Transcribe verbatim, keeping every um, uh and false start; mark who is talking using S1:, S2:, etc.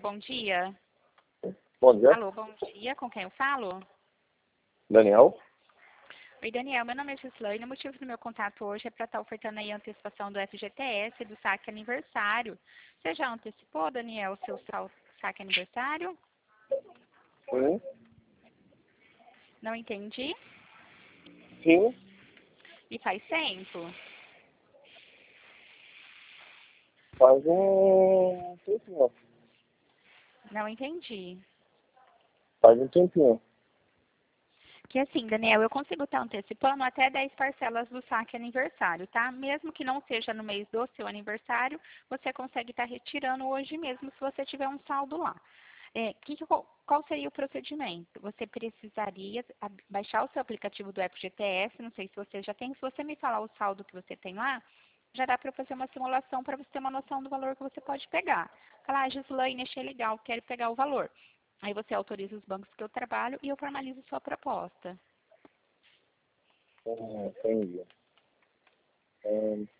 S1: bom dia.
S2: Bom dia.
S1: Alô, bom dia. Com quem eu falo?
S2: Daniel?
S1: Oi, Daniel. Meu nome é Gislaine. O motivo do meu contato hoje é para estar ofertando aí a antecipação do F G T S, do saque aniversário. Você já antecipou, Daniel, o seu sal- saque aniversário?
S2: Sim.
S1: Não entendi.
S2: Sim.
S1: E faz tempo?
S2: Faz um tempinho.
S1: Não entendi.
S2: Faz um tempinho.
S1: Que assim, Daniel, eu consigo estar antecipando até dez parcelas do saque aniversário, tá? Mesmo que não seja no mês do seu aniversário, você consegue estar retirando hoje mesmo se você tiver um saldo lá. É, que, que- qual qual seria o procedimento? Você precisaria a- baixar o seu aplicativo do F G T S, não sei se você já tem. Se você me falar o saldo que você tem lá, já dá para eu fazer uma simulação para você ter uma noção do valor que você pode pegar. Falar, ah, Gislaine, achei legal, quero pegar o valor. Aí você autoriza os bancos que eu trabalho e eu formalizo sua proposta.
S2: Hum, entendi. Hum,